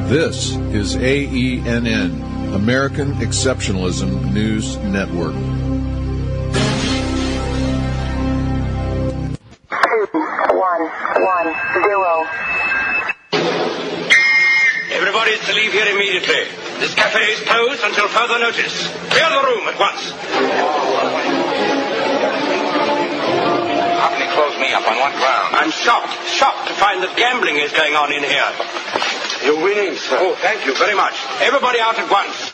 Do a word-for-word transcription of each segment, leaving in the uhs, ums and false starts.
This is A E N N, American Exceptionalism News Network. Two, one, one, zero. Everybody is to leave here immediately. This cafe is closed until further notice. Clear the room at once. How can he close me up? On what ground? I'm shocked, shocked to find that gambling is going on in here. You're winning, sir. Oh, thank you very much. Everybody out at once.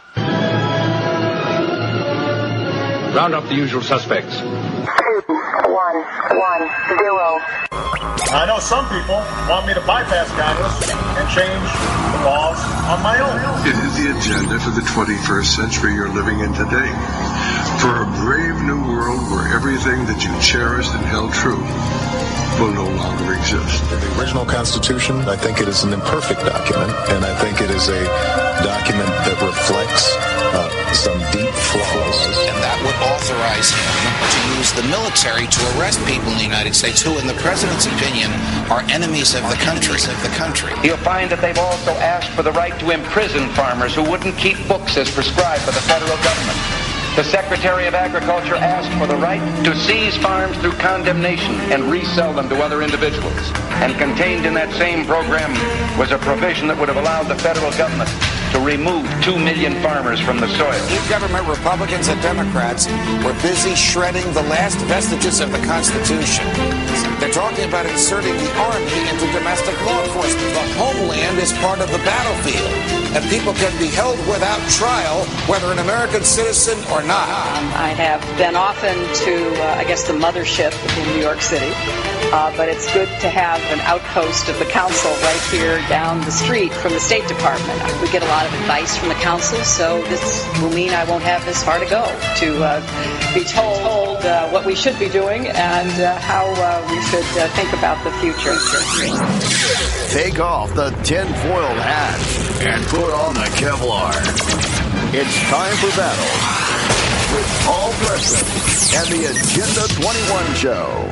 Round up the usual suspects. Two, one, one, zero. I know some people want me to bypass Congress and change the laws on my own. It is the agenda for the twenty-first century you're living in today. For a brave new world where everything that you cherished and held true will no longer exist. The original Constitution, I think it is an imperfect document, and I think it is a document that reflects uh, some deep flaws. And that would authorize him to use the military to arrest people in the United States who, in the president's opinion, are enemies of the country. Of the country. You'll find that they've also asked for the right to imprison farmers who wouldn't keep books as prescribed by the federal government. The Secretary of Agriculture asked for the right to seize farms through condemnation and resell them to other individuals. And contained in that same program was a provision that would have allowed the federal government to remove two million farmers from the soil. Government Republicans and Democrats were busy shredding the last vestiges of the Constitution. They're talking about inserting the Army into domestic law enforcement. The homeland is part of the battlefield, and people can be held without trial, whether an American citizen or not. Um, I have been often to, uh, I guess, the mothership in New York City, uh, but it's good to have an outpost of the council right here down the street from the State Department. We get a lot of advice from the council, so this will mean I won't have this far to go to uh, be told uh, what we should be doing and uh, how uh, we should uh, think about the future. Take off the tinfoil hat and put on the Kevlar. It's time for battle with Paul Preston and the Agenda twenty-one Show.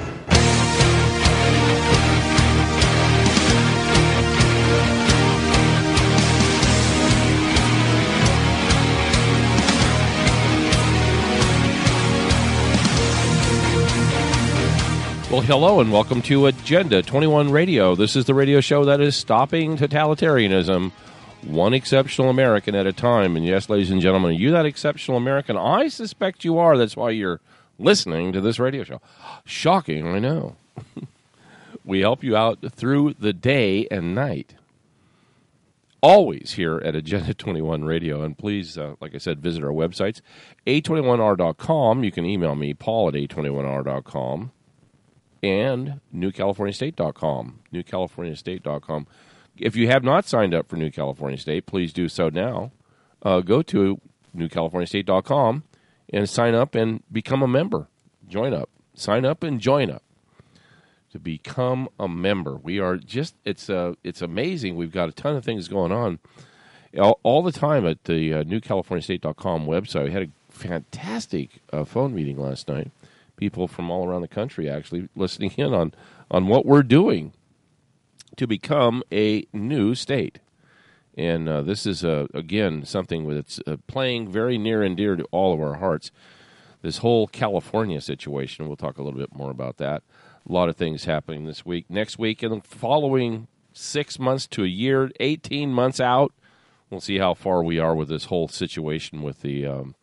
Well, hello and welcome to Agenda twenty-one Radio. This is the radio show that is stopping totalitarianism, one exceptional American at a time. And yes, ladies and gentlemen, are you that exceptional American? I suspect you are. That's why you're listening to this radio show. Shocking, I know. We help you out through the day and night. Always here at Agenda twenty-one Radio. And please, uh, like I said, visit our websites, A twenty-one R dot com. You can email me, Paul at A twenty-one R dot com. And New California State dot com, New California State dot com. If you have not signed up for New California State, please do so now. Uh, go to New California State dot com and sign up and become a member. Join up. Sign up and join up to become a member. We are just, it's uh, it's amazing. We've got a ton of things going on all, all the time at the uh, New California State dot com website. We had a fantastic uh, phone meeting last night. People from all around the country actually listening in on, on what we're doing to become a new state. And uh, this is, uh, again, something that's uh, playing very near and dear to all of our hearts. This whole California situation, we'll talk a little bit more about that. A lot of things happening this week. Next week and the following six months to a year, eighteen months out, we'll see how far we are with this whole situation with the... Um,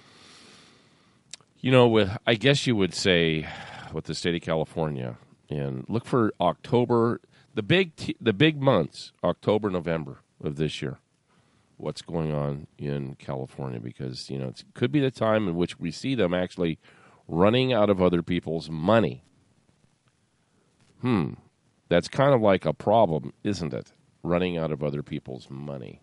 You know, with I guess you would say with the state of California, and look for October, the big t- the big months, October, November of this year. What's going on in California? Because you know it could be the time in which we see them actually running out of other people's money. Hmm, that's kind of like a problem, isn't it? Running out of other people's money.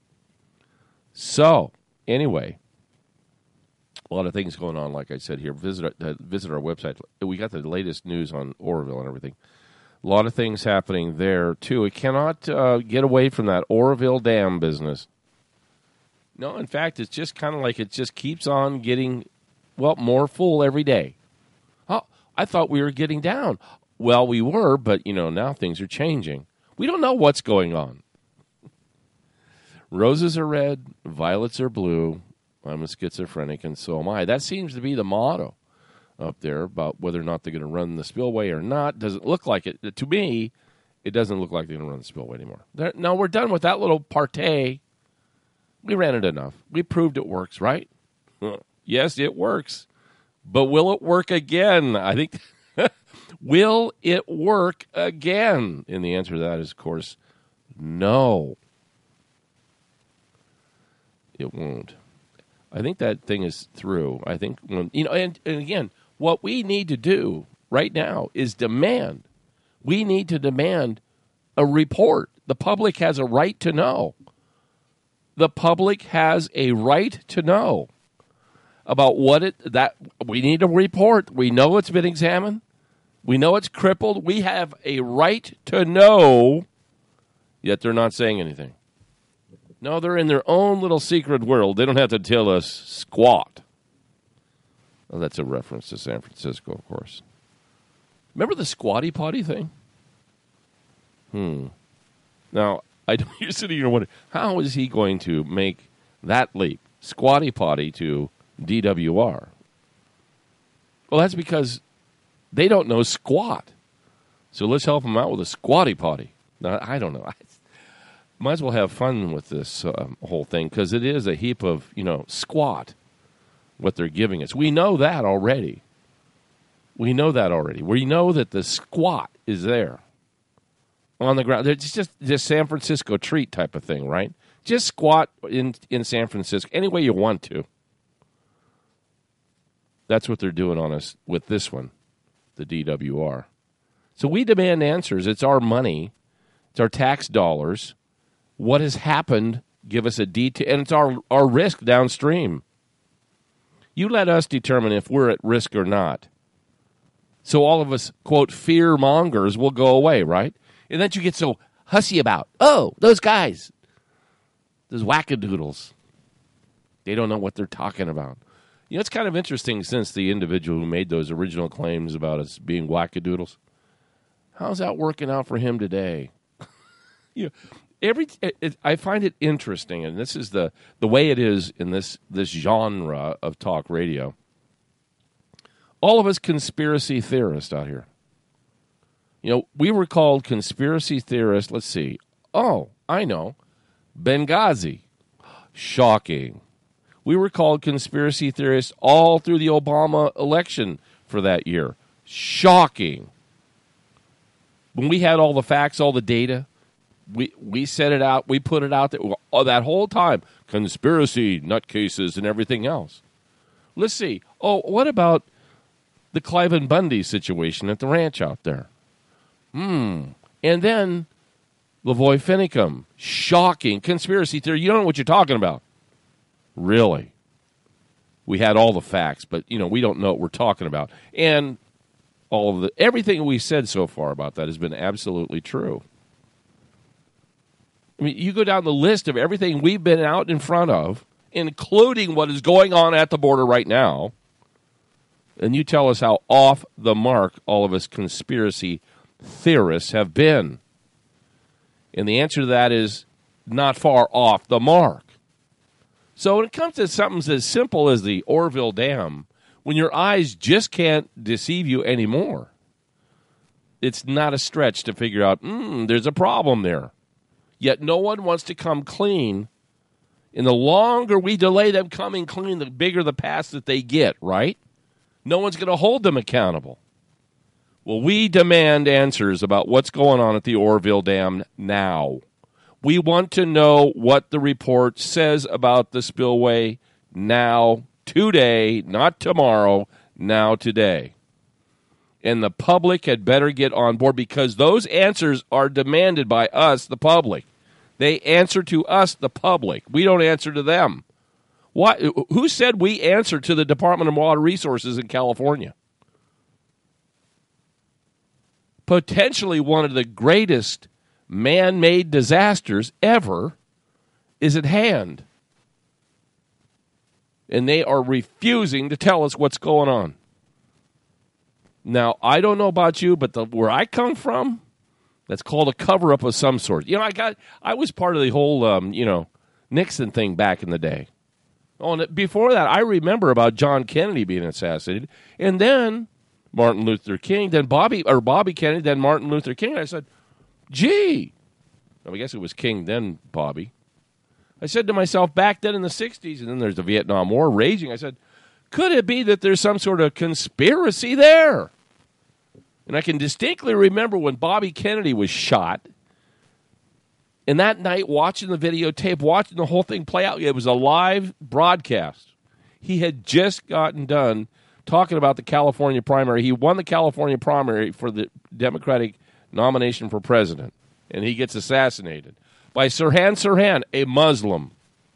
So anyway. A lot of things going on, like I said here. Visit our, uh, visit our website. We got the latest news on Oroville and everything. A lot of things happening there, too. We cannot uh, get away from that Oroville Dam business. No, in fact, it's just kind of like it just keeps on getting, well, more full every day. Oh, I thought we were getting down. Well, we were, but, you know, now things are changing. We don't know what's going on. Roses are red, violets are blue. I'm a schizophrenic, and so am I. That seems to be the motto up there about whether or not they're going to run the spillway or not. Doesn't look like it. To me, it doesn't look like they're going to run the spillway anymore. They're, no, we're done with that little partay. We ran it enough. We proved it works, right? Yes, it works. But will it work again? I think, will it work again? And the answer to that is, of course, no. It won't. I think that thing is through. I think, when, you know, and, and again, what we need to do right now is demand. We need to demand a report. The public has a right to know. The public has a right to know about what it, that we need a report. We know it's been examined. We know it's crippled. We have a right to know, yet they're not saying anything. No, they're in their own little secret world. They don't have to tell us squat. Well, that's a reference to San Francisco, of course. Remember the squatty potty thing? Hmm. Now, I you're sitting here wondering, how is he going to make that leap, squatty potty to D W R? Well, that's because they don't know squat. So let's help them out with a squatty potty. Now, I don't know. I, might as well have fun with this uh, whole thing because it is a heap of, you know, squat, what they're giving us. We know that already. We know that already. We know that the squat is there on the ground. It's just this San Francisco treat type of thing, right? Just squat in, in San Francisco any way you want to. That's what they're doing on us with this one, the D W R. So we demand answers. It's our money. It's our tax dollars. What has happened, give us a detail, and it's our, our risk downstream. You let us determine if we're at risk or not. So all of us, quote, fear mongers will go away, right? And then you get so hussy about, oh, those guys, those wackadoodles. They don't know what they're talking about. You know, it's kind of interesting since the individual who made those original claims about us being wackadoodles. How's that working out for him today? you know, Every it, it, I find it interesting, and this is the, the way it is in this, this genre of talk radio. All of us conspiracy theorists out here. You know, we were called conspiracy theorists. Let's see. Oh, I know. Benghazi. Shocking. We were called conspiracy theorists all through the Obama election for that year. Shocking. When we had all the facts, all the data, We we set it out. We put it out there oh, that whole time. Conspiracy, nutcases, and everything else. Let's see. Oh, what about the Cliven Bundy situation at the ranch out there? Hmm. And then Lavoy Finicum. Shocking. Conspiracy theory. You don't know what you're talking about. Really. We had all the facts, but, you know, we don't know what we're talking about. And all of the everything we said so far about that has been absolutely true. I mean, you go down the list of everything we've been out in front of, including what is going on at the border right now, and you tell us how off the mark all of us conspiracy theorists have been. And the answer to that is not far off the mark. So when it comes to something as simple as the Oroville Dam, when your eyes just can't deceive you anymore, it's not a stretch to figure out, hmm, there's a problem there. Yet no one wants to come clean. And the longer we delay them coming clean, the bigger the pass that they get, right? No one's going to hold them accountable. Well, we demand answers about what's going on at the Oroville Dam now. We want to know what the report says about the spillway now, today, not tomorrow, now, today. And the public had better get on board because those answers are demanded by us, the public. They answer to us, the public. We don't answer to them. What? Who said we answer to the Department of Water Resources in California? Potentially one of the greatest man-made disasters ever is at hand. And they are refusing to tell us what's going on. Now, I don't know about you, but the, where I come from, that's called a cover-up of some sort. You know, I got, I was part of the whole, um, you know, Nixon thing back in the day. Oh, and before that, I remember about John Kennedy being assassinated, and then Martin Luther King, then Bobby or Bobby Kennedy, then Martin Luther King. I said, "Gee," I guess it was King, then Bobby. I said to myself back then in the sixties, and then there's the Vietnam War raging. I said, "Could it be that there's some sort of conspiracy there?" And I can distinctly remember when Bobby Kennedy was shot. And that night, watching the videotape, watching the whole thing play out, it was a live broadcast. He had just gotten done talking about the California primary. He won the California primary for the Democratic nomination for president, and he gets assassinated by Sirhan Sirhan, a Muslim.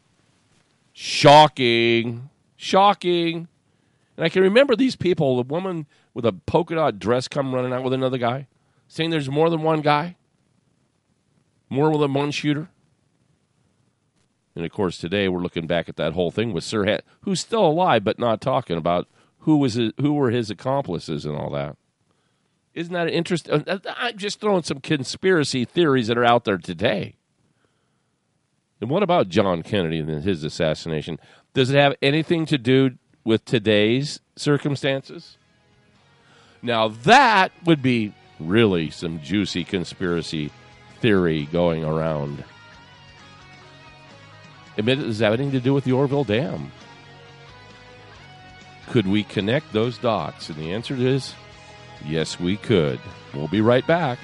Shocking. Shocking. And I can remember these people, the woman with a polka dot dress come running out with another guy, saying there's more than one guy. More than one shooter. And, of course, today we're looking back at that whole thing with Sirhan, who's still alive but not talking about who was his, who were his accomplices and all that. Isn't that interesting? I'm just throwing some conspiracy theories that are out there today. And what about John Kennedy and his assassination? Does it have anything to do with today's circumstances? Now, that would be really some juicy conspiracy theory going around. Admit it, does it have anything to do with the Orville Dam? Could we connect those dots? And the answer is, yes, we could. We'll be right back.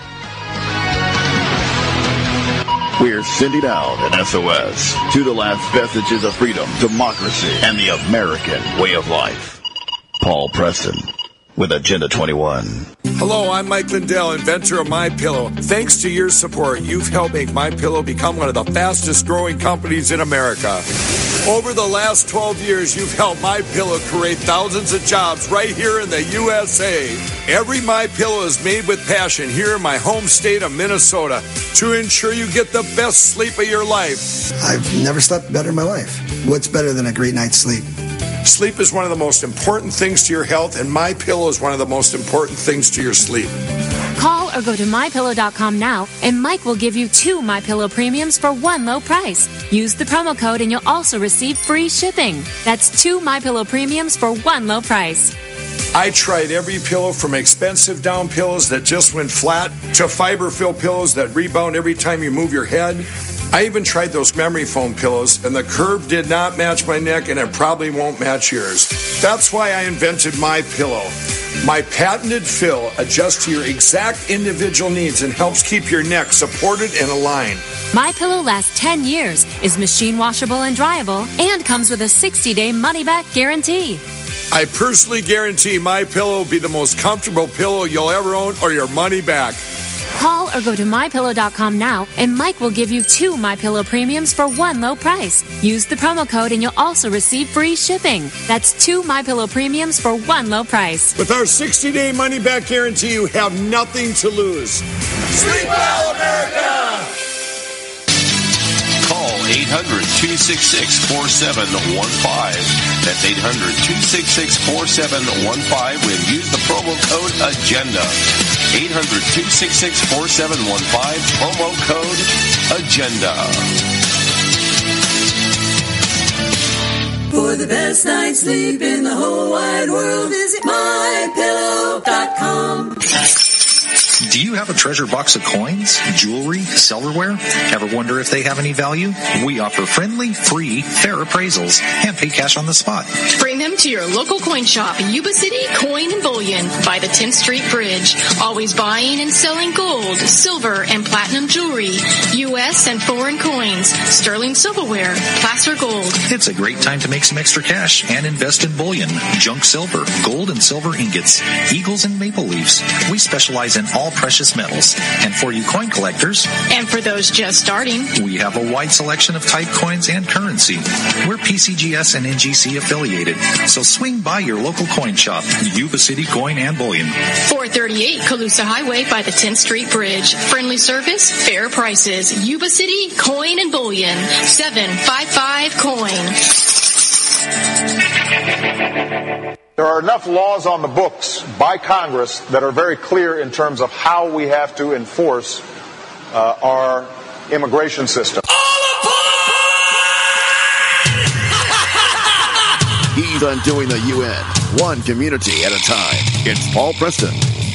We're sending out an S O S to the last vestiges of freedom, democracy, and the American way of life. Paul Preston with Agenda twenty-one. Hello, I'm Mike Lindell, inventor of MyPillow. Thanks to your support, you've helped make MyPillow become one of the fastest growing companies in America. Over the last twelve years, you've helped MyPillow create thousands of jobs right here in the U S A. Every MyPillow is made with passion here in my home state of Minnesota to ensure you get the best sleep of your life. I've never slept better in my life. What's better than a great night's sleep? Sleep is one of the most important things to your health, and MyPillow is one of the most important things to your sleep. Call or go to my pillow dot com now, and Mike will give you two MyPillow premiums for one low price. Use the promo code, and you'll also receive free shipping. That's two MyPillow premiums for one low price. I tried every pillow from expensive down pillows that just went flat to fiber-filled pillows that rebound every time you move your head. I even tried those memory foam pillows, and the curve did not match my neck, and it probably won't match yours. That's why I invented MyPillow. My patented fill adjusts to your exact individual needs and helps keep your neck supported and aligned. MyPillow lasts ten years, is machine washable and dryable, and comes with a sixty-day money-back guarantee. I personally guarantee MyPillow will be the most comfortable pillow you'll ever own, or your money back. Call or go to my pillow dot com now, and Mike will give you two MyPillow premiums for one low price. Use the promo code, and you'll also receive free shipping. That's two MyPillow premiums for one low price. With our sixty-day money-back guarantee, you have nothing to lose. Sleep well, America! Call eight hundred, two six six, four seven one five. That's eight hundred, two six six, four seven one five and use the promo code AGENDA. eight hundred, two six six, four seven one five, promo code AGENDA. For the best night's sleep in the whole wide world, visit my pillow dot com. Do you have a treasure box of coins, jewelry, silverware? Ever wonder if they have any value? We offer friendly, free, fair appraisals and pay cash on the spot. Bring them to your local coin shop, Yuba City Coin and Bullion by the tenth Street Bridge. Always buying and selling gold, silver, and platinum jewelry, U S and foreign coins, sterling silverware, placer gold. It's a great time to make some extra cash and invest in bullion, junk silver, gold and silver ingots, eagles and maple leaves. We specialize in all precious metals. And for you coin collectors, and for those just starting, we have a wide selection of type coins and currency. We're P C G S and N G C affiliated, so swing by your local coin shop, Yuba City Coin and Bullion. four thirty-eight Colusa Highway by the tenth Street Bridge. Friendly service, fair prices. Yuba City Coin and Bullion. seven five five coin. There are enough laws on the books by Congress that are very clear in terms of how we have to enforce uh, our immigration system. All aboard! He's undoing the U N, one community at a time. It's Paul Preston.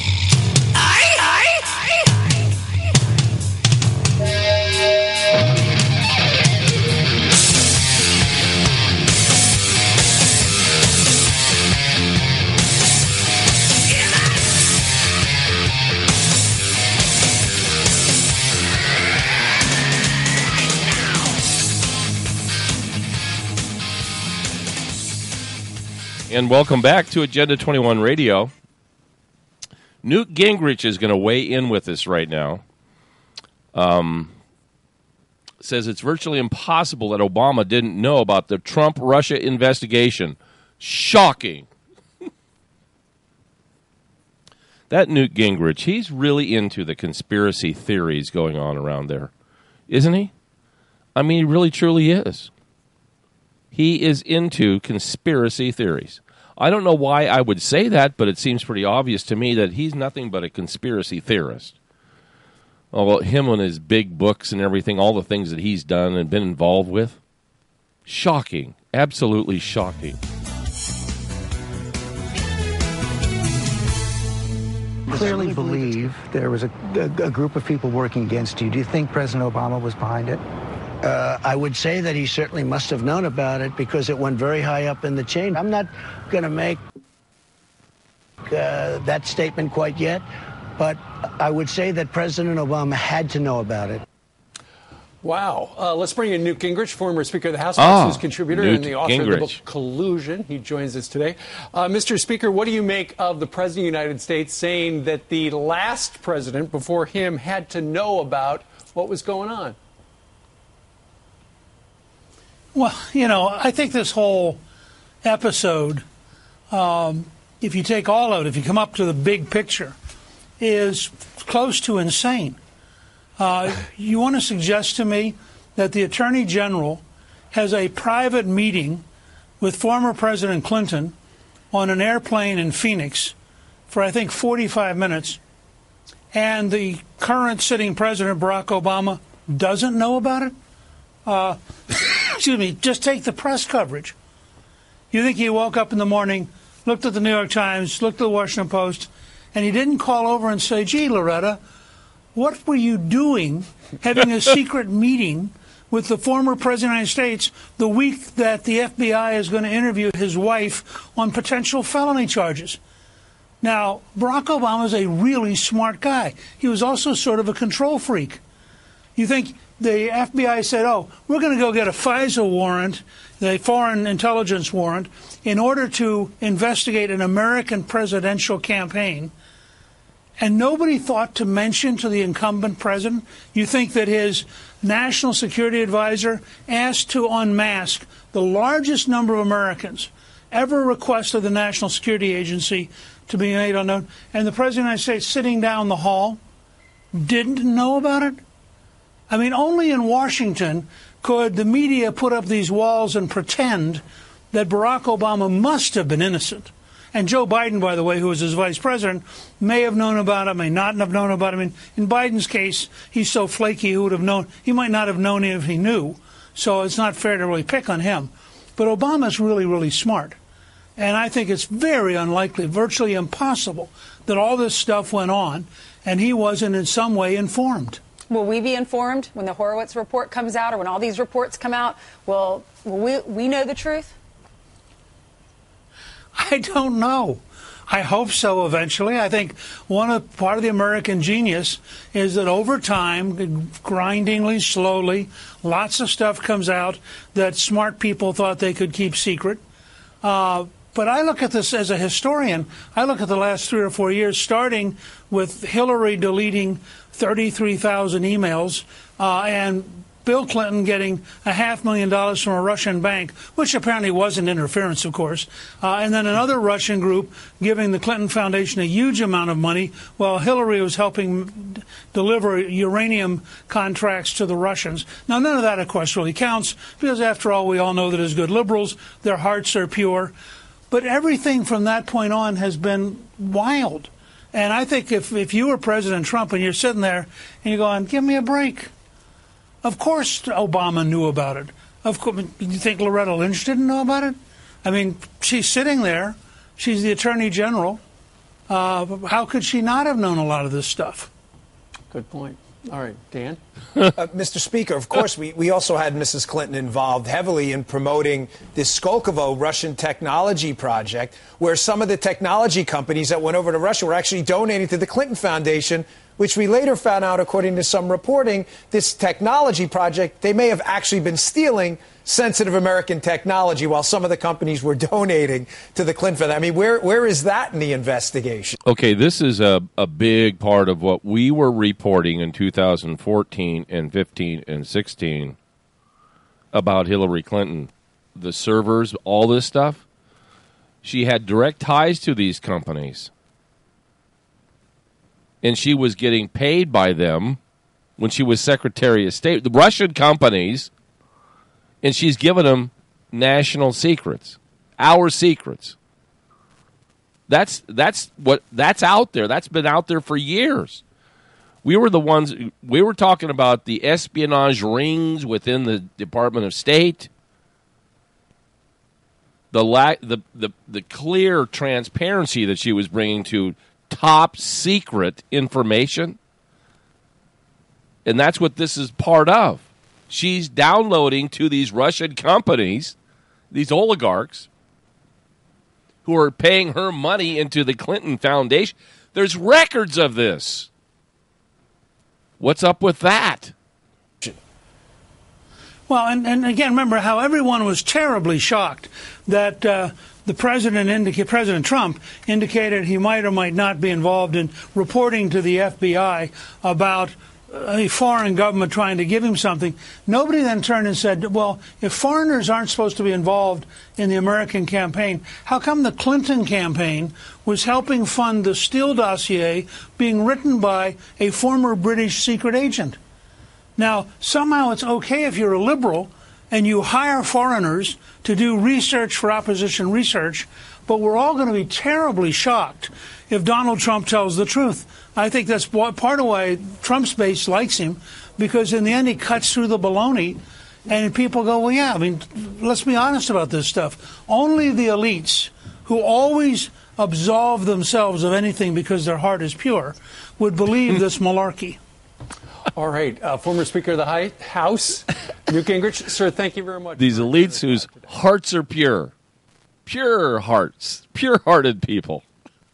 And welcome back to Agenda twenty-one Radio. Newt Gingrich is going to weigh in with us right now. Um, says it's virtually impossible that Obama didn't know about the Trump-Russia investigation. Shocking. That Newt Gingrich, he's really into the conspiracy theories going on around there, isn't he? I mean, he really truly is. He is into conspiracy theories. I don't know why I would say that, but it seems pretty obvious to me that he's nothing but a conspiracy theorist. Oh, him and his big books and everything, all the things that he's done and been involved with. Shocking. Absolutely shocking. Clearly believe there was a, a, a group of people working against you. Do you think President Obama was behind it? Uh, I would say that he certainly must have known about it because it went very high up in the chain. I'm not going to make uh, that statement quite yet, but I would say that President Obama had to know about it. Wow. Uh, let's bring in Newt Gingrich, former Speaker of the House, Oh, news contributor Newt and the author Gingrich. of the book Collusion. He joins us today. Uh, Mister Speaker, what do you make of the President of the United States saying that the last president before him had to know about what was going on? Well, you know, I think this whole episode, um, if you take all of it, if you come up to the big picture, is close to insane. Uh, you want to suggest to me that the Attorney General has a private meeting with former President Clinton on an airplane in Phoenix for, I think, forty-five minutes, and the current sitting President, Barack Obama, doesn't know about it? Uh, excuse me, just take the press coverage. You think he woke up in the morning, looked at the New York Times, looked at the Washington Post, and he didn't call over and say, gee, Loretta, what were you doing having a secret meeting with the former President of the United States the week that the F B I is going to interview his wife on potential felony charges? Now, Barack Obama is a really smart guy. He was also sort of a control freak. You think the F B I said, oh, we're going to go get a FISA warrant, the Foreign Intelligence Warrant, in order to investigate an American presidential campaign. And nobody thought to mention to the incumbent president? You think that his national security advisor asked to unmask the largest number of Americans ever requested the National Security Agency to be made unknown, and the President of the United States sitting down the hall didn't know about it? I mean, only in Washington could the media put up these walls and pretend that Barack Obama must have been innocent. And Joe Biden, by the way, who was his vice president, may have known about it, may not have known about it. I mean, in Biden's case, he's so flaky, he would have known. He might not have known if he knew. So it's not fair to really pick on him. But Obama's really, really smart. And I think it's very unlikely, virtually impossible, that all this stuff went on and he wasn't in some way informed. Will we be informed when the Horowitz report comes out or when all these reports come out? Will, will we, we know the truth? I don't know. I hope so eventually. I think one of part of the American genius is that over time, grindingly, slowly, lots of stuff comes out that smart people thought they could keep secret. Uh, but I look at this as a historian. I look at the last three or four years, starting with Hillary deleting thirty-three thousand emails uh, and Bill Clinton getting a half million dollars from a Russian bank, which apparently wasn't interference, of course, uh, and then another Russian group giving the Clinton Foundation a huge amount of money while Hillary was helping deliver uranium contracts to the Russians. Now, none of that, of course, really counts because, after all, we all know that as good liberals, their hearts are pure. But everything from that point on has been wild. And I think if, if you were President Trump and you're sitting there and you're going, give me a break. Of course Obama knew about it. Of course, you think Loretta Lynch didn't know about it? I mean, she's sitting there. She's the Attorney General. Uh, how could she not have known a lot of this stuff? Good point. All right, Dan? uh, Mister Speaker, of course, we, we also had Missus Clinton involved heavily in promoting this Skolkovo Russian technology project, where some of the technology companies that went over to Russia were actually donating to the Clinton Foundation, which we later found out, according to some reporting, this technology project, they may have actually been stealing sensitive American technology while some of the companies were donating to the Clinton Foundation. I mean, where where is that in the investigation? Okay, this is a, a big part of what we were reporting in two thousand fourteen and fifteen and sixteen about Hillary Clinton. The servers, all this stuff. She had direct ties to these companies. And she was getting paid by them when she was Secretary of State. The Russian companies, and she's given them national secrets, our secrets. That's that's what that's out there. That's been out there for years. We were the ones. We were talking about the espionage rings within the Department of State. The la- the the the clear transparency that she was bringing to top secret information. And that's what this is part of. She's downloading to these Russian companies, these oligarchs, who are paying her money into the Clinton Foundation. There's records of this. What's up with that? Well, and, and again, remember how everyone was terribly shocked that uh, the president, indica- President Trump, indicated he might or might not be involved in reporting to the F B I about a foreign government trying to give him something. Nobody then turned and said, well, if foreigners aren't supposed to be involved in the American campaign, how come the Clinton campaign was helping fund the Steele dossier being written by a former British secret agent? Now, somehow it's okay if you're a liberal and you hire foreigners to do research for opposition research, but we're all going to be terribly shocked if Donald Trump tells the truth. I think that's part of why Trump's base likes him, because in the end he cuts through the baloney, and people go, well, yeah, I mean, let's be honest about this stuff. Only the elites, who always absolve themselves of anything because their heart is pure, would believe this malarkey. All right. Uh, former Speaker of the House, Newt Gingrich. Sir, thank you very much. These elites whose hearts are pure. Pure hearts. Pure-hearted people.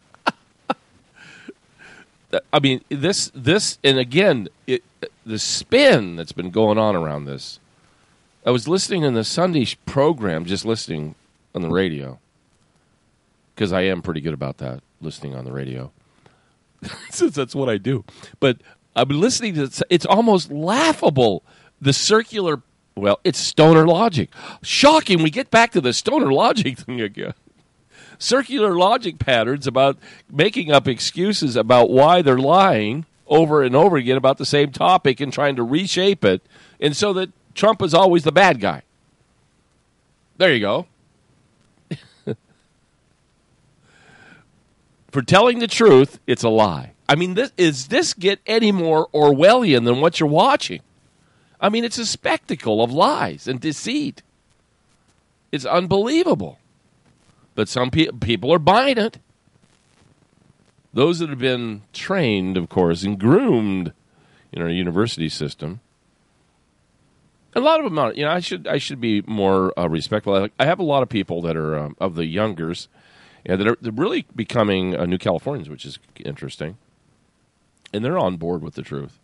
I mean, this, this, and again, it, the spin that's been going on around this. I was listening in the Sunday program, just listening on the radio, because I am pretty good about that, listening on the radio, since that's what I do. But I've been listening to it. It's almost laughable. The circular, well, it's stoner logic. Shocking. We get back to the stoner logic thing again. Circular logic patterns about making up excuses about why they're lying over and over again about the same topic and trying to reshape it, and so that Trump is always the bad guy. There you go. For telling the truth, it's a lie. I mean, this, is this get any more Orwellian than what you're watching? I mean, it's a spectacle of lies and deceit. It's unbelievable. But some pe- people are buying it. Those that have been trained, of course, and groomed in our university system. A lot of them are, you know, I should I should be more uh, respectful. I, I have a lot of people that are um, of the youngers, yeah, that are they're really becoming uh, New Californians, which is interesting. And they're on board with the truth.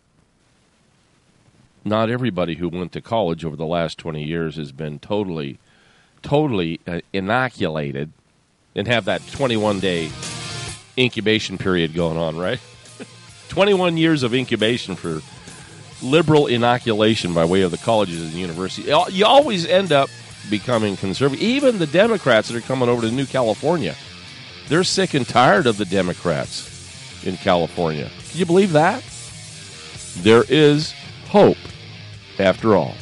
Not everybody who went to college over the last twenty years has been totally, totally uh, inoculated and have that twenty-one day incubation period going on, right? twenty-one years of incubation for liberal inoculation by way of the colleges and universities. You always end up becoming conservative. Even the Democrats that are coming over to New California, they're sick and tired of the Democrats in California. Can you believe that? There is hope, after all.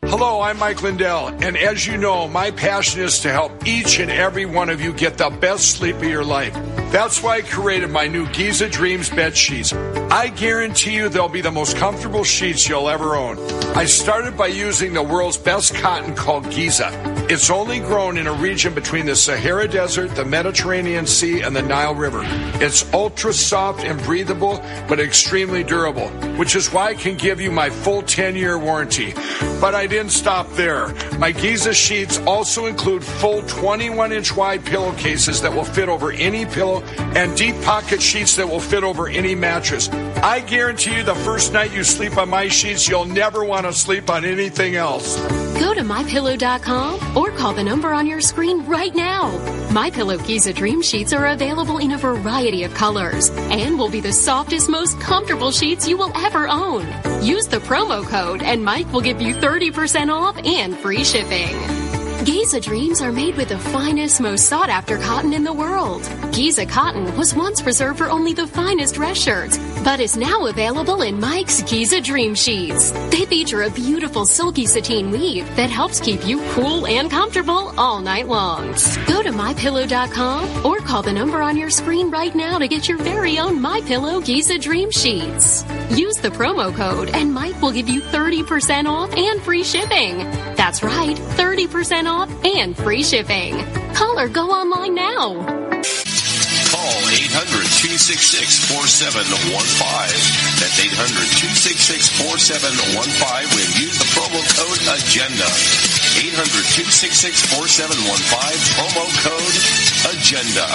Hello, I'm Mike Lindell, and as you know, my passion is to help each and every one of you get the best sleep of your life. That's why I created my new Giza Dreams bed sheets. I guarantee you they'll be the most comfortable sheets you'll ever own. I started by using the world's best cotton called Giza. It's only grown in a region between the Sahara Desert, the Mediterranean Sea, and the Nile River. It's ultra soft and breathable, but extremely durable, which is why I can give you my full ten-year warranty. But I didn't stop there. My Giza sheets also include full twenty-one inch wide pillowcases that will fit over any pillow and deep pocket sheets that will fit over any mattress. I guarantee you the first night you sleep on my sheets, you'll never want to sleep on anything else. Go to my pillow dot com or call the number on your screen right now. MyPillow Giza Dream Sheets are available in a variety of colors and will be the softest, most comfortable sheets you will ever own. Use the promo code and Mike will give you thirty percent off and free shipping. Giza Dreams are made with the finest, most sought-after cotton in the world. Giza cotton was once reserved for only the finest dress shirts, but is now available in Mike's Giza Dream Sheets. They feature a beautiful silky sateen weave that helps keep you cool and comfortable all night long. Go to my pillow dot com or call the number on your screen right now to get your very own MyPillow Giza Dream Sheets. Use the promo code and Mike will give you thirty percent off and free shipping. That's right, thirty percent off and free shipping. Call or go online now. Call eight hundred, two six six, four seven one five. That's eight hundred, two six six, four seven one five when use the promo code AGENDA. eight hundred, two six six, four seven one five, promo code AGENDA.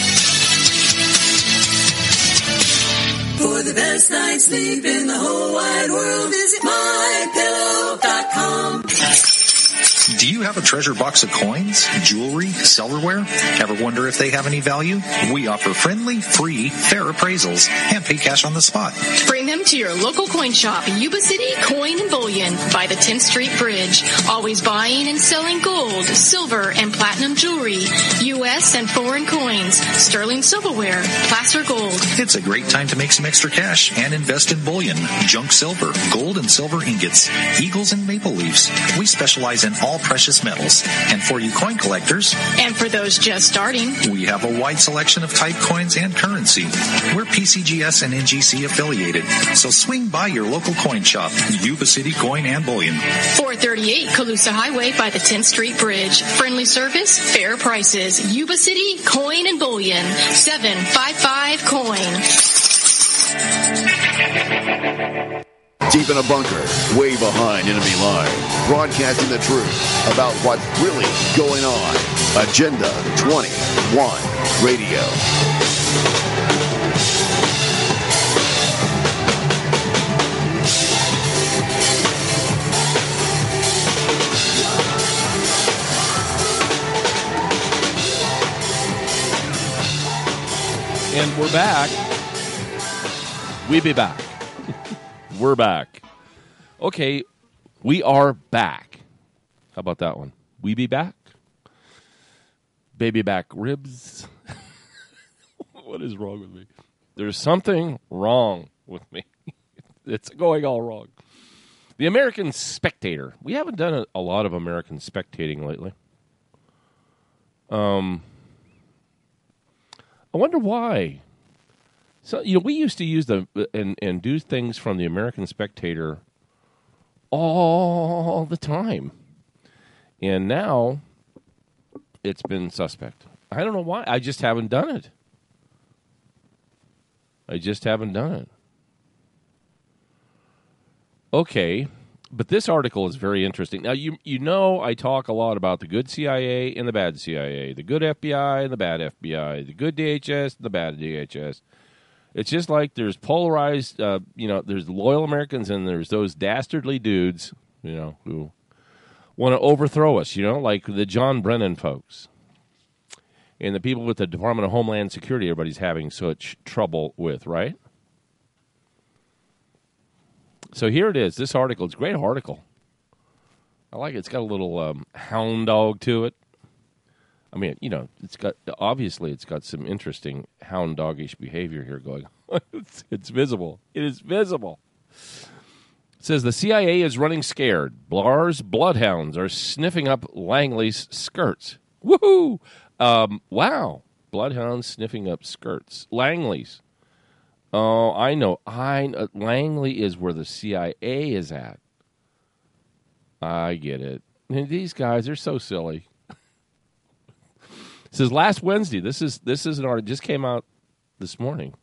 For the best night's sleep in the whole wide world, visit my pillow dot com. Do you have a treasure box of coins, jewelry, silverware? Ever wonder if they have any value? We offer friendly, free, fair appraisals and pay cash on the spot. Bring them to your local coin shop, Yuba City Coin and Bullion by the tenth Street Bridge. Always buying and selling gold, silver, and platinum jewelry, U S and foreign coins, sterling silverware, placer gold. It's a great time to make some extra cash and invest in bullion, junk silver, gold and silver ingots, eagles and maple leaves. We specialize in all precious metals. And for you coin collectors, and for those just starting, we have a wide selection of type coins and currency. We're P C G S and N G C affiliated, so swing by your local coin shop, Yuba City Coin and Bullion. four thirty-eight Colusa Highway by the tenth Street Bridge. Friendly service, fair prices. Yuba City Coin and Bullion. seven five five coin. Deep in a bunker, way behind enemy lines, broadcasting the truth about what's really going on. Agenda twenty-one Radio. And we're back. We be back. We're back. Okay, we are back. How about that one? We be back? Baby back ribs. What is wrong with me? There's something wrong with me. It's going all wrong. The American Spectator. We haven't done a, a lot of American spectating lately. Um, I wonder why. So, you know, we used to use the and, and do things from the American Spectator all the time. And now it's been suspect. I don't know why. I just haven't done it. I just haven't done it. Okay, but this article is very interesting. Now, you you know I talk a lot about the good C I A and the bad C I A, the good F B I and the bad F B I, the good D H S and the bad D H S. It's just like there's polarized, uh, you know, there's loyal Americans and there's those dastardly dudes, you know, who want to overthrow us, you know, like the John Brennan folks. And the people with the Department of Homeland Security everybody's having such trouble with, right? So here it is, this article. It's a great article. I like it. It's got a little um, hound dog to it. I mean, you know, it's got, obviously it's got some interesting hound doggish behavior here going on. it's, it's visible. It is visible. It says the C I A is running scared. Barr's bloodhounds are sniffing up Langley's skirts. Woohoo! Um, wow. Bloodhounds sniffing up skirts. Langley's. Oh, I know. I know. Langley is where the C I A is at. I get it. And these guys are so silly. It says last Wednesday. This is this is an article just came out this morning.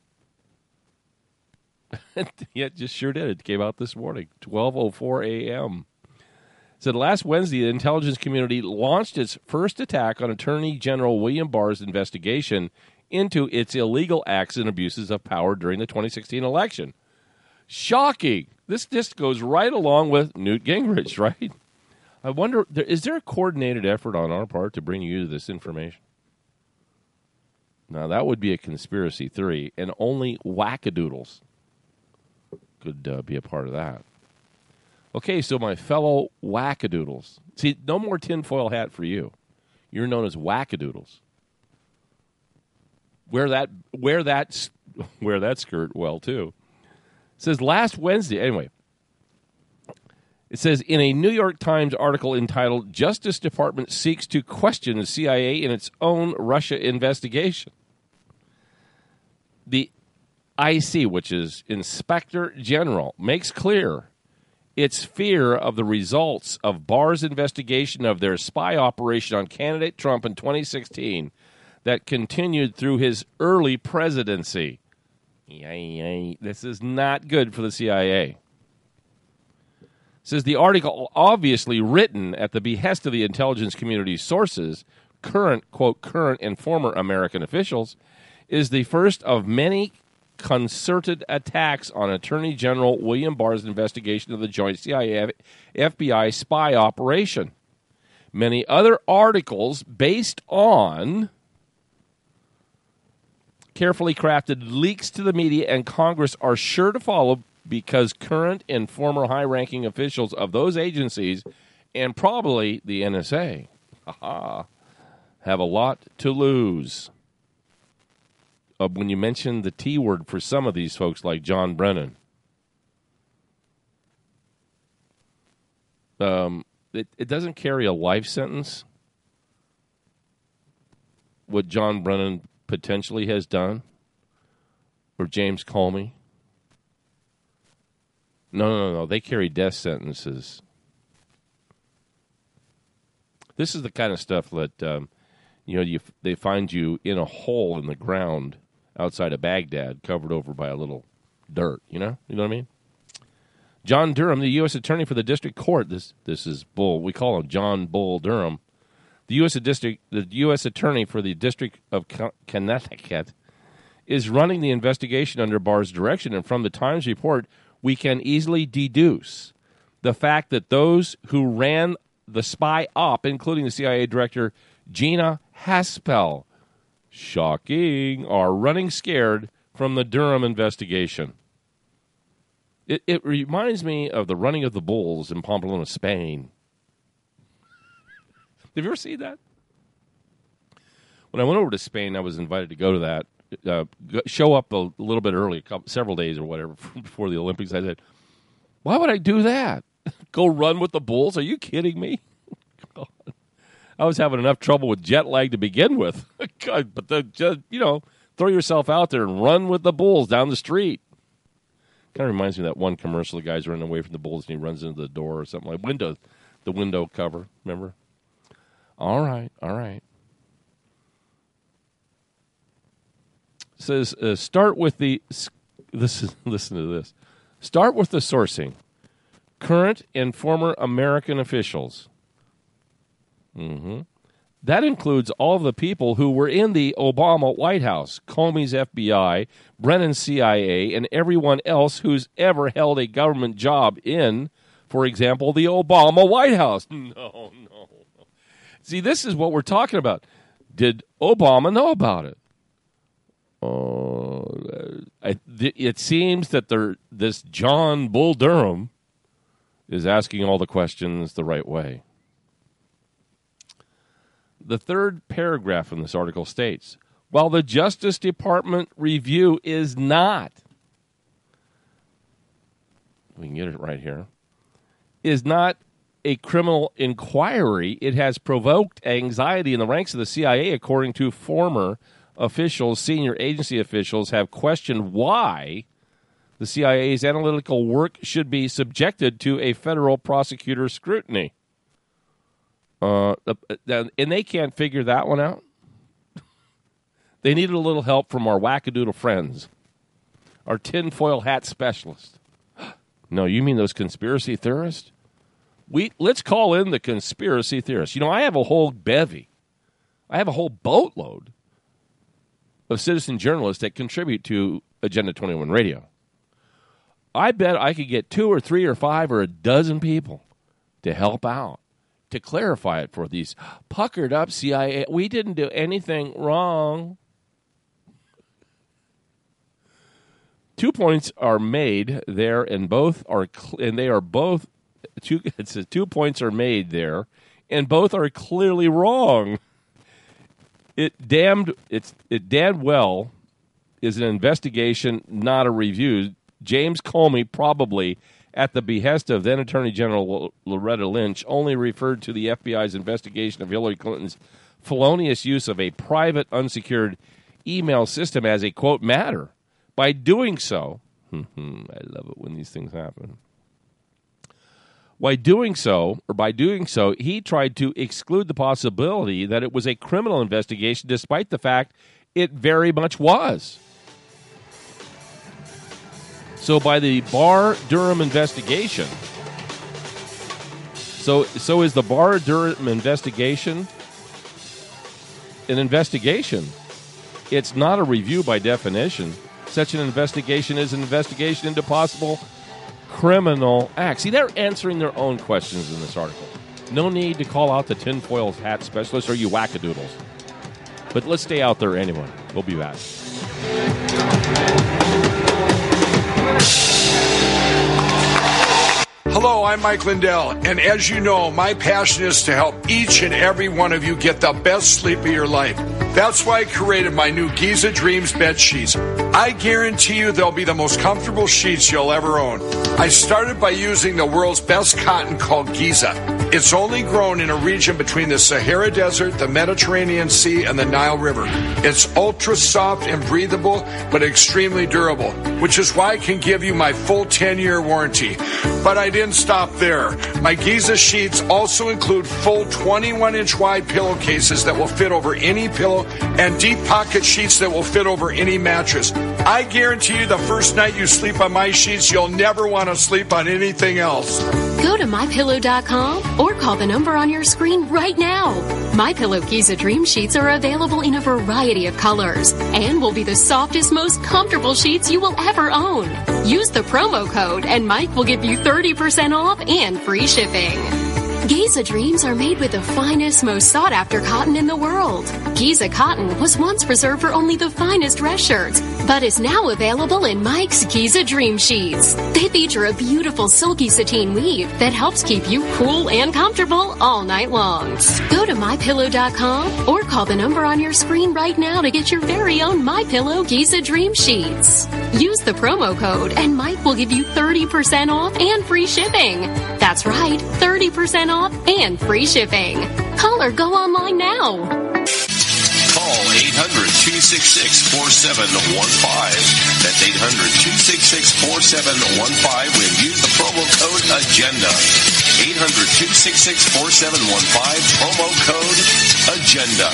Yeah, it just sure did. It came out this morning, twelve oh four a.m. It said last Wednesday, the intelligence community launched its first attack on Attorney General William Barr's investigation into its illegal acts and abuses of power during the twenty sixteen election. Shocking. This just goes right along with Newt Gingrich, right? I wonder, is there a coordinated effort on our part to bring you this information? Now, that would be a conspiracy theory, and only wackadoodles could uh, be a part of that. Okay, so my fellow wackadoodles. See, no more tinfoil hat for you. You're known as wackadoodles. Wear that, wear that, wear that skirt well, too. It says last Wednesday, anyway, it says in a New York Times article entitled Justice Department Seeks to Question the C I A in its Own Russia Investigation. The I C, which is Inspector General, makes clear its fear of the results of Barr's investigation of their spy operation on candidate Trump in twenty sixteen that continued through his early presidency. Yay, this is not good for the C I A. It says the article, obviously written at the behest of the intelligence community's sources, current, quote, current and former American officials, is the first of many concerted attacks on Attorney General William Barr's investigation of the joint C I A F B I spy operation. Many other articles based on carefully crafted leaks to the media and Congress are sure to follow because current and former high-ranking officials of those agencies, and probably the N S A, haha, have a lot to lose. Uh, when you mention the T word for some of these folks like John Brennan. Um, it, it doesn't carry a life sentence, what John Brennan potentially has done, or James Comey. No, no, no, they carry death sentences. This is the kind of stuff that, um, you know, you, they find you in a hole in the ground outside of Baghdad, covered over by a little dirt, you know? You know what I mean? John Durham, the U S attorney for the district court, this this is Bull, we call him John Bull Durham, the U S district, the U S attorney for the District of Connecticut, is running the investigation under Barr's direction, and from the Times report, we can easily deduce the fact that those who ran the spy op, including the C I A director Gina Haspel, shocking, are running scared from the Durham investigation. It, it reminds me of the running of the bulls in Pamplona, Spain. Have you ever seen that? When I went over to Spain, I was invited to go to that, uh, show up a little bit early, a couple, several days or whatever, before the Olympics. I said, why would I do that? Go run with the bulls? Are you kidding me? God. I was having enough trouble with jet lag to begin with. God, but the, just, you know, throw yourself out there and run with the bulls down the street. Kind of reminds me of that one commercial. The guy's running away from the bulls and he runs into the door or something like window, the window cover. Remember? All right, all right. It says uh, start with the. This is, listen to this. Start with the sourcing. Current and former American officials. Mm-hmm. That includes all of the people who were in the Obama White House, Comey's F B I, Brennan's C I A, and everyone else who's ever held a government job in, for example, the Obama White House. No, no, no. See, this is what we're talking about. Did Obama know about it? Uh, I, it seems that there, this John Bull Durham is asking all the questions the right way. The third paragraph in this article states, while the Justice Department review is not, we can get it right here, is not a criminal inquiry. It has provoked anxiety in the ranks of the C I A, according to former officials. Senior agency officials have questioned why the C I A's analytical work should be subjected to a federal prosecutor's scrutiny. Uh, and they can't figure that one out. They needed a little help from our wackadoodle friends, our tinfoil hat specialist. No, you mean those conspiracy theorists? We let's call in the conspiracy theorists. You know, I have a whole bevy. I have a whole boatload of citizen journalists that contribute to Agenda twenty-one Radio. I bet I could get two or three or five or a dozen people to help out, to clarify it for these puckered up C I A. We didn't do anything wrong. Two points are made there, and both are, cl- and they are both. Two, it says two points are made there, and both are clearly wrong. It damned it's it damned well is an investigation, not a review. James Comey, probably at the behest of then Attorney General Loretta Lynch, only referred to the F B I's investigation of Hillary Clinton's felonious use of a private, unsecured email system as a, quote, matter. By doing so, I love it when these things happen. By doing so, or by doing so, he tried to exclude the possibility that it was a criminal investigation, despite the fact it very much was. So by the Barr Durham investigation, so so is the Barr Durham investigation an investigation? It's not a review by definition. Such an investigation is an investigation into possible criminal acts. See, they're answering their own questions in this article. No need to call out the tinfoil hat specialist or you wackadoodles. But let's stay out there anyway. We'll be back. Hello, I'm Mike Lindell, and as you know, my passion is to help each and every one of you get the best sleep of your life. That's why I created my new Giza Dreams bed sheets. I guarantee you they'll be the most comfortable sheets you'll ever own. I started by using the world's best cotton called Giza. It's only grown in a region between the Sahara Desert, the Mediterranean Sea, and the Nile River. It's ultra soft and breathable, but extremely durable, which is why I can give you my full ten-year warranty. But I didn't stop there. My Giza sheets also include full twenty-one inch wide pillowcases that will fit over any pillow and deep pocket sheets that will fit over any mattress. I guarantee you the first night you sleep on my sheets, you'll never want to sleep on anything else. Go to my pillow dot com or call the number on your screen right now. MyPillow Giza Dream Sheets are available in a variety of colors and will be the softest, most comfortable sheets you will ever own. Use the promo code and Mike will give you thirty percent off and free shipping. Giza Dreams are made with the finest, most sought-after cotton in the world. Giza cotton was once reserved for only the finest dress shirts, but is now available in Mike's Giza Dream Sheets. They feature a beautiful silky sateen weave that helps keep you cool and comfortable all night long. Go to my pillow dot com or call the number on your screen right now to get your very own MyPillow Giza Dream Sheets. Use the promo code and Mike will give you thirty percent off and free shipping. That's right, thirty percent off and free shipping. Call or go online now. Call eight hundred, two six six, four seven one five. That's eight hundred, two six six, four seven one five when use the promo code AGENDA. eight hundred, two six six, four seven one five, promo code AGENDA.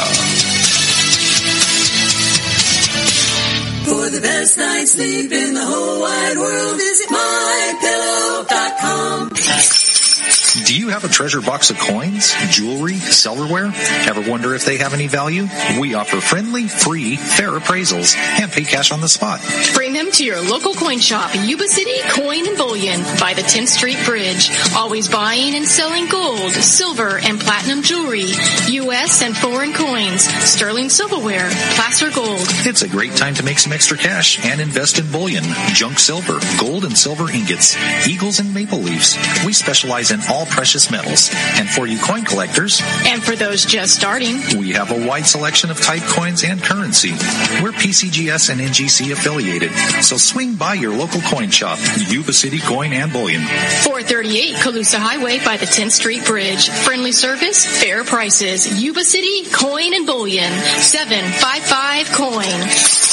For the best night's sleep in the whole wide world, visit my pillow dot com. Do you have a treasure box of coins, jewelry, silverware? Ever wonder if they have any value? We offer friendly, free, fair appraisals and pay cash on the spot. Bring them to your local coin shop in Yuba City Coin and Bullion by the tenth Street Bridge. Always buying and selling gold, silver, and platinum jewelry, U S and foreign coins, sterling silverware, placer gold. It's a great time to make some extra cash and invest in bullion, junk silver, gold and silver ingots, eagles and maple leaves. We specialize in all all precious metals. And for you coin collectors, And for those just starting, we have a wide selection of type coins and currency. We're P C G S and N G C affiliated, so swing by your local coin shop, Yuba City Coin and Bullion. four thirty-eight Colusa Highway by the tenth Street Bridge. Friendly service, fair prices. Yuba City Coin and Bullion. seven five five coin.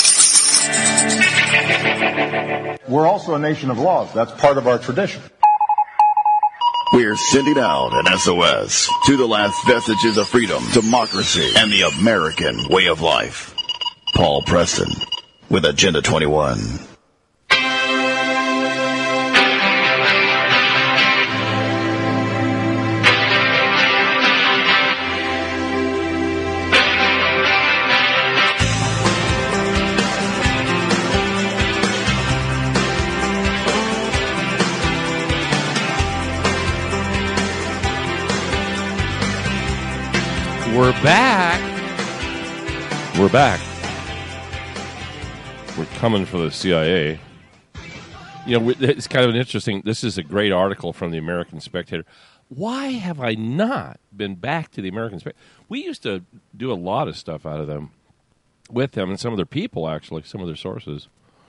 We're also a nation of laws. That's part of our tradition. We're sending out an S O S to the last vestiges of freedom, democracy, and the American way of life. Paul Preston with Agenda twenty-one. We're back. We're back. We're coming for the C I A. You know, it's kind of an interesting. This is a great article from the American Spectator. Why have I not been back to the American Spectator? We used to do a lot of stuff out of them, with them, and some of their people, actually, some of their sources.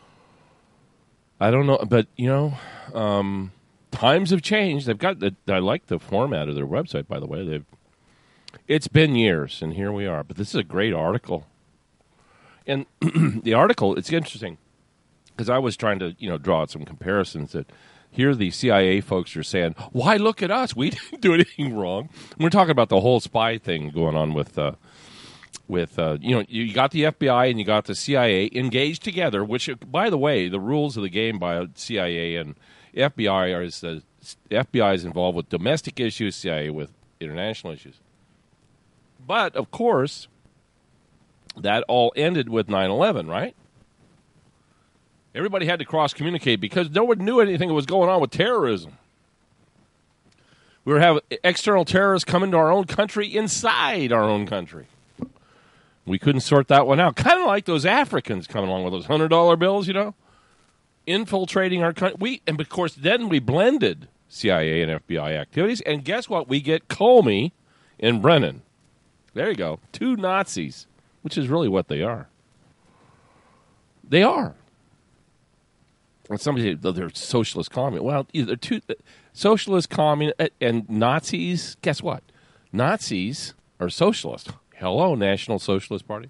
I don't know, but, you know, um, times have changed. They've got the, I like the format of their website, by the way. They've It's been years, and here we are. But this is a great article. And the article, it's interesting, because I was trying to, you know, draw out some comparisons that here the C I A folks are saying, why look at us? We didn't do anything wrong. And we're talking about the whole spy thing going on with, uh, with uh, you know, you got the F B I and you got the C I A engaged together, which, by the way, the rules of the game by C I A and F B I are is the F B I is involved with domestic issues, C I A with international issues. But, of course, that all ended with nine eleven, right? Everybody had to cross-communicate because no one knew anything that was going on with terrorism. We were having external terrorists come into our own country inside our own country. We couldn't sort that one out. Kind of like those Africans coming along with those one hundred dollar bills, you know? Infiltrating our country. We, and, of course, then we blended C I A and F B I activities. And guess what? We get Comey and Brennan. There you go. Two Nazis, which is really what they are. They are. And somebody said, they're socialist communist. Well, they're two socialist communist and Nazis. Guess what? Nazis are socialist. Hello, National Socialist Party.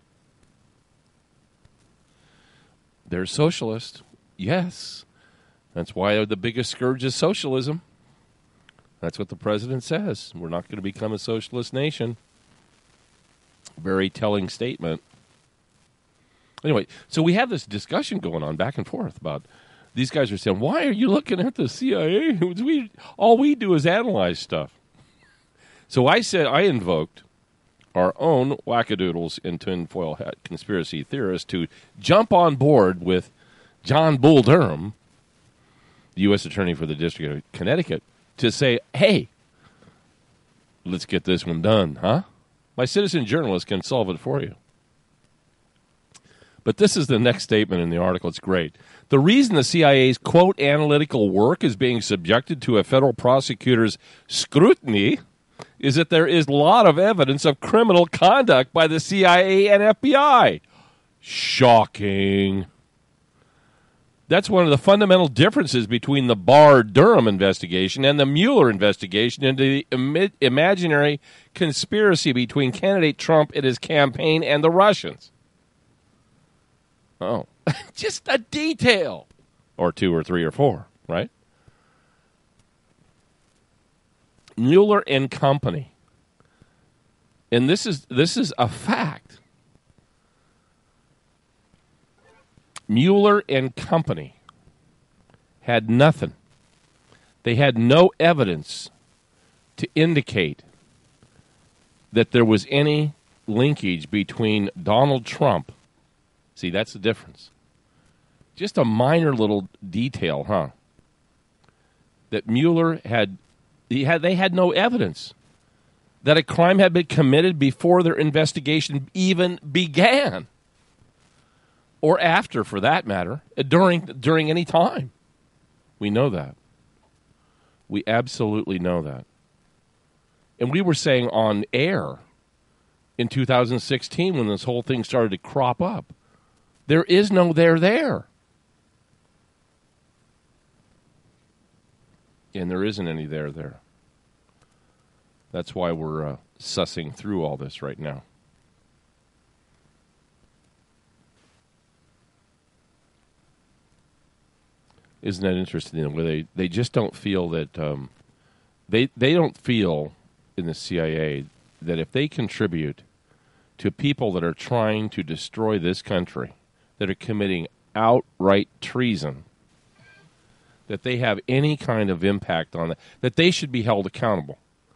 They're socialist. Yes. That's why the biggest scourge is socialism. That's what the president says. We're not going to become a socialist nation. Very telling statement. Anyway, so we have this discussion going on back and forth about these guys are saying, why are you looking at the C I A? We, all we do is analyze stuff. So I said, I invoked our own wackadoodles and tinfoil hat conspiracy theorists to jump on board with John Bull Durham, the U S Attorney for the District of Connecticut, to say, hey, let's get this one done, huh? My citizen journalist can solve it for you. But this is the next statement in the article. It's great. The reason the C I A's, quote, analytical work is being subjected to a federal prosecutor's scrutiny is that there is a lot of evidence of criminal conduct by the C I A and F B I. Shocking. That's one of the fundamental differences between the Barr-Durham investigation and the Mueller investigation into the Im- imaginary conspiracy between candidate Trump and his campaign and the Russians. Oh, just a detail. Or two or three or four, right? Mueller and Company. And this is this is a fact. Mueller and Company had nothing. They had no evidence to indicate that there was any linkage between Donald Trump. See, that's the difference. Just a minor little detail, huh? That Mueller had, he had, they had no evidence that a crime had been committed before their investigation even began. Or after, for that matter, during during any time. We know that. We absolutely know that. And we were saying on air in two thousand sixteen when this whole thing started to crop up, there is no there there. And there isn't any there there. That's why we're uh, sussing through all this right now. Isn't that interesting? The way they, they just don't feel that um, they they don't feel in the C I A that if they contribute to people that are trying to destroy this country, that are committing outright treason, that they have any kind of impact on that, that they should be held accountable.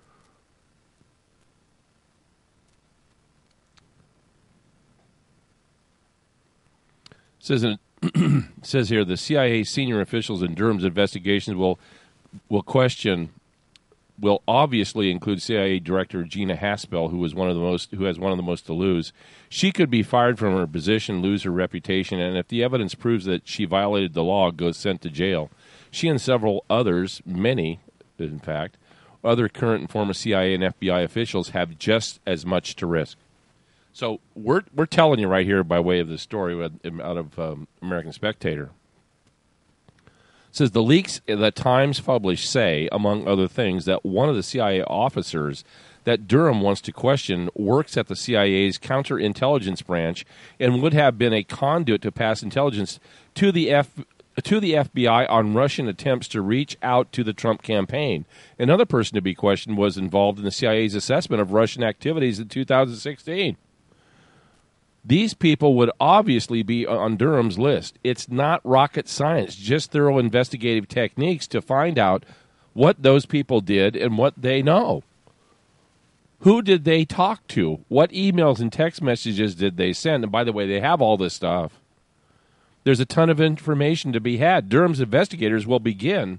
It says in says here the C I A senior officials in Durham's investigations will will question will obviously include C I A Director Gina Haspel, who was one of the most who has one of the most to lose. She could be fired from her position, lose her reputation, and if the evidence proves that she violated the law, goes sent to jail. She and several others, many, in fact, other current and former C I A and F B I officials have just as much to risk. So we're we're telling you right here by way of this story out of um, American Spectator. It says the leaks that Times published say, among other things, that one of the C I A officers that Durham wants to question works at the C I A's counterintelligence branch and would have been a conduit to pass intelligence to the F. to the F B I on Russian attempts to reach out to the Trump campaign. Another person to be questioned was involved in the C I A's assessment of Russian activities in two thousand sixteen. These people would obviously be on Durham's list. It's not rocket science, just thorough investigative techniques to find out what those people did and what they know. Who did they talk to? What emails and text messages did they send? And by the way, they have all this stuff. There's a ton of information to be had. Durham's investigators will begin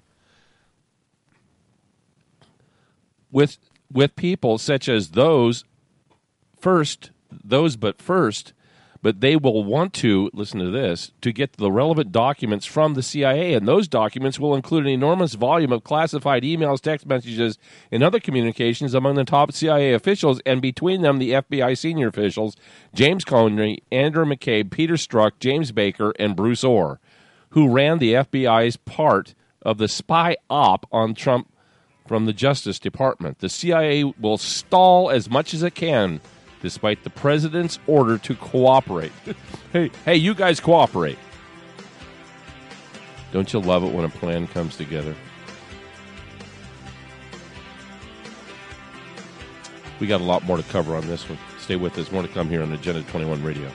with with people such as those first, those but first, but they will want to, listen to this, to get the relevant documents from the C I A, and those documents will include an enormous volume of classified emails, text messages, and other communications among the top C I A officials, and between them the F B I senior officials, James Comey, Andrew McCabe, Peter Strzok, James Baker, and Bruce Orr, who ran the F B I's part of the spy op on Trump from the Justice Department. The C I A will stall as much as it can despite the president's order to cooperate. hey, hey, you guys cooperate. Don't you love it when a plan comes together? We got a lot more to cover on this one. Stay with us. More to come here on Agenda twenty-one Radio.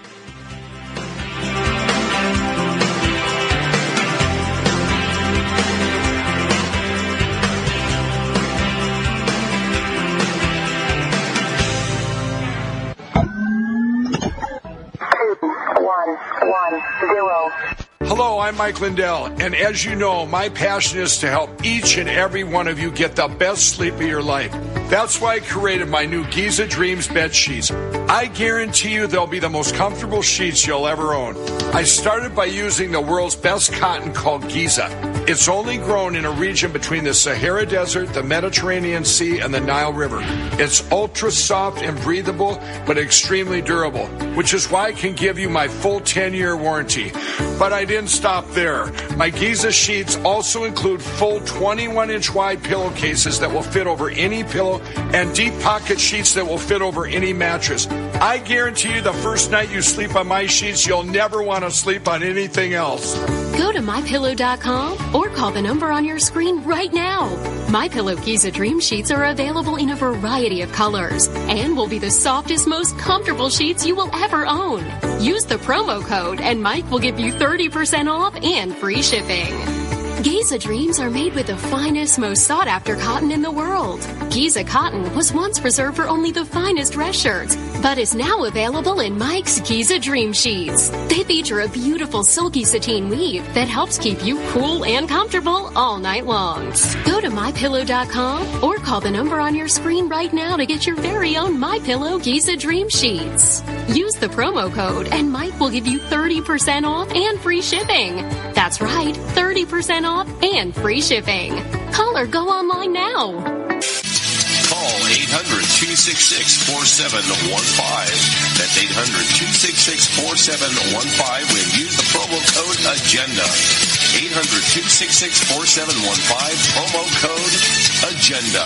Hello, I'm Mike Lindell, and as you know, my passion is to help each and every one of you get the best sleep of your life. That's why I created my new Giza Dreams bed sheets. I guarantee you they'll be the most comfortable sheets you'll ever own. I started by using the world's best cotton called Giza. It's only grown in a region between the Sahara Desert, the Mediterranean Sea, and the Nile River. It's ultra soft and breathable, but extremely durable, which is why I can give you my full ten-year warranty. But I didn't stop there. My Giza sheets also include full twenty-one inch wide pillowcases that will fit over any pillow and deep pocket sheets that will fit over any mattress. I guarantee you the first night you sleep on my sheets, you'll never want to sleep on anything else. Go to my pillow dot com or call the number on your screen right now. MyPillow Giza Dream Sheets are available in a variety of colors and will be the softest, most comfortable sheets you will ever own. Use the promo code and Mike will give you thirty percent off and free shipping. Giza Dreams are made with the finest, most sought-after cotton in the world. Giza cotton was once reserved for only the finest dress shirts, but is now available in Mike's Giza Dream Sheets. They feature a beautiful silky sateen weave that helps keep you cool and comfortable all night long. Go to my pillow dot com or call the number on your screen right now to get your very own MyPillow Giza Dream Sheets. Use the promo code and Mike will give you thirty percent off and free shipping. That's right, thirty percent off and free shipping. Call or go online now. Call Call eight hundred, two six six, four seven one five. That's eight hundred, two six six, four seven one five when use the promo code AGENDA. eight hundred, two six six, four seven one five, promo code AGENDA.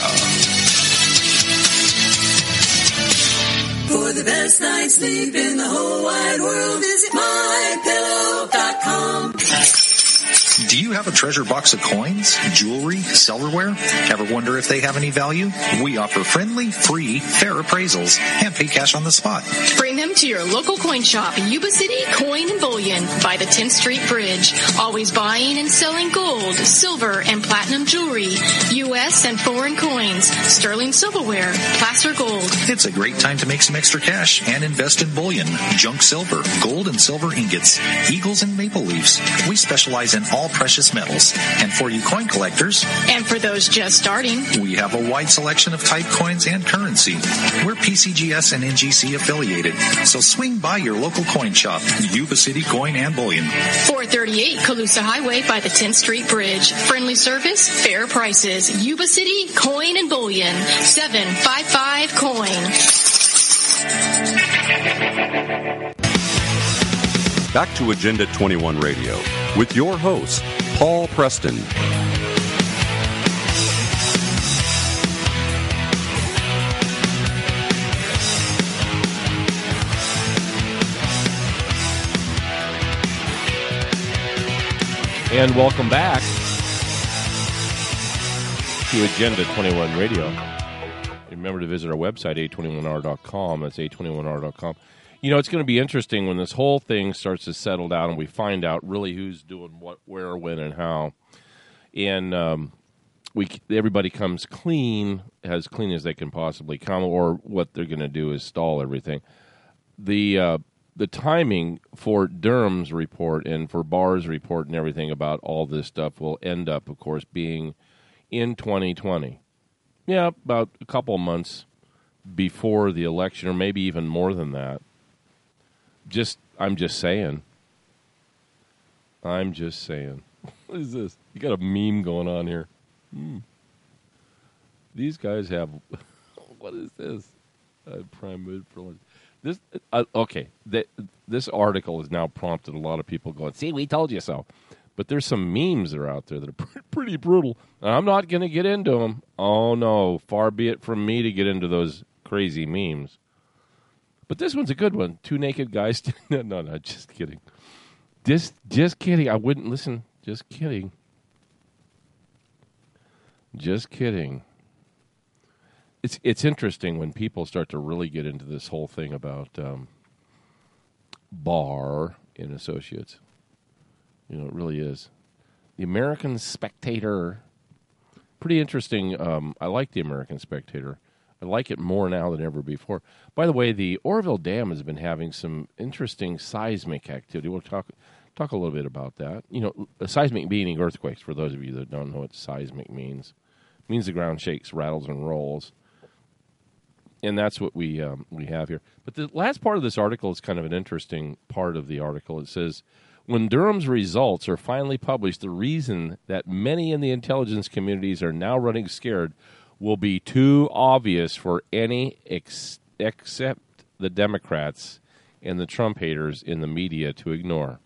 For the best night's sleep in the whole wide world, visit my pillow dot com. Do you have a treasure box of coins, jewelry, silverware? Ever wonder if they have any value? We offer friendly, free, fair appraisals and pay cash on the spot. Bring them to your local coin shop, Yuba City Coin and Bullion by the tenth Street Bridge. Always buying and selling gold, silver, and platinum jewelry, U S and foreign coins, sterling silverware, placer gold. It's a great time to make some extra cash and invest in bullion, junk silver, gold and silver ingots, eagles and maple leafs. We specialize in all precious metals. And for you coin collectors, and for those just starting, we have a wide selection of type coins and currency. We're P C G S and N G C affiliated, so swing by your local coin shop, Yuba City Coin and Bullion. four thirty-eight Colusa Highway by the tenth Street Bridge. Friendly service, fair prices. Yuba City Coin and Bullion. seven five five coin. Back to Agenda twenty-one Radio with your host, Paul Preston. And welcome back to Agenda twenty-one Radio. Remember to visit our website, A twenty-one R dot com. That's A twenty-one R dot com. You know, it's going to be interesting when this whole thing starts to settle down and we find out really who's doing what, where, when, and how. And um, we everybody comes clean, as clean as they can possibly come, or what they're going to do is stall everything. The uh, the timing for Durham's report and for Barr's report and everything about all this stuff will end up, of course, being in twenty twenty. Yeah, about a couple of months before the election, or maybe even more than that. Just, I'm just saying. I'm just saying. What is this? You got a meme going on here. Hmm. These guys have. What is this? Uh, prime mood for lunch. This uh, okay. The, this article has now prompted a lot of people going, "See, we told you so." But there's some memes that are out there that are pretty, pretty brutal. And I'm not going to get into them. Oh no, far be it from me to get into those crazy memes. But this one's a good one. Two naked guys. no, no, no, just kidding. Just, just kidding. I wouldn't listen. Just kidding. Just kidding. It's it's interesting when people start to really get into this whole thing about um, Barr and Associates. You know, it really is. The American Spectator. Pretty interesting. Um, I like the American Spectator. I like it more now than ever before. By the way, the Oroville Dam has been having some interesting seismic activity. We'll talk talk a little bit about that. You know, seismic meaning earthquakes, for those of you that don't know what seismic means. It means the ground shakes, rattles, and rolls. And that's what we um, we have here. But the last part of this article is kind of an interesting part of the article. It says, when Durham's results are finally published, the reason that many in the intelligence communities are now running scared will be too obvious for any ex- except the Democrats and the Trump haters in the media to ignore.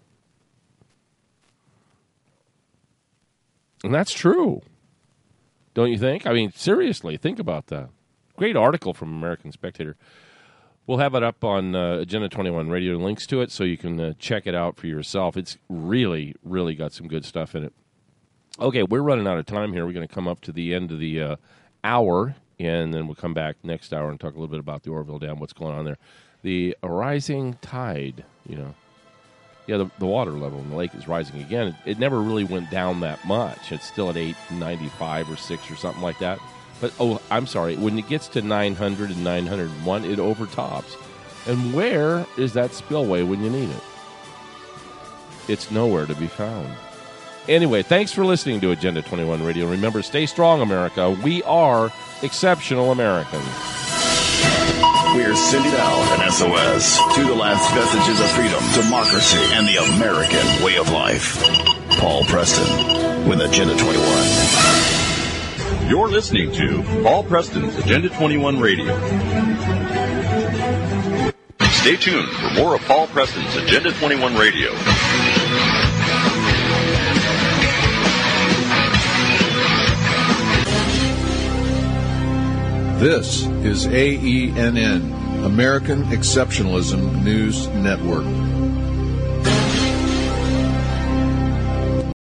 And that's true. Don't you think? I mean, seriously, think about that. Great article from American Spectator. We'll have it up on uh, Agenda twenty-one Radio, links to it, so you can uh, check it out for yourself. It's really, really got some good stuff in it. Okay, we're running out of time here. We're going to come up to the end of the uh, hour, and then we'll come back next hour and talk a little bit about the Oroville Dam, what's going on there. The rising tide, you know. Yeah, the, the water level in the lake is rising again. It, it never really went down that much. It's still at eight ninety-five or six or something like that. But, oh, I'm sorry, when it gets to nine hundred and nine hundred one, it overtops. And where is that spillway when you need it? It's nowhere to be found. Anyway, thanks for listening to Agenda twenty-one Radio. Remember, stay strong, America. We are exceptional Americans. We're sending out an S O S to the last vestiges of freedom, democracy, and the American way of life. Paul Preston with Agenda twenty-one. You're listening to Paul Preston's Agenda twenty-one Radio. Stay tuned for more of Paul Preston's Agenda twenty-one Radio. This is A E N N, American Exceptionalism News Network.